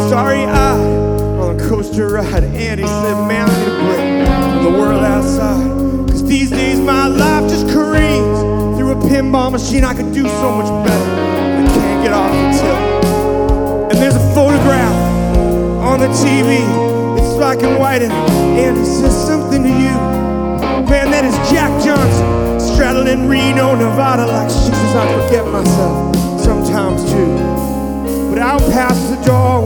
starry-eyed on a coaster ride. Andy said, man, I need a break from the world outside. Cause these days my life just careens through a pinball machine. I could do so much better. I can't get off the tip. And there's a photograph on the TV. It's black and white, and Andy says something to you. Man, that is Jack Johnson straddling Reno, Nevada, like Jesus, I forget myself sometimes too. But out past the door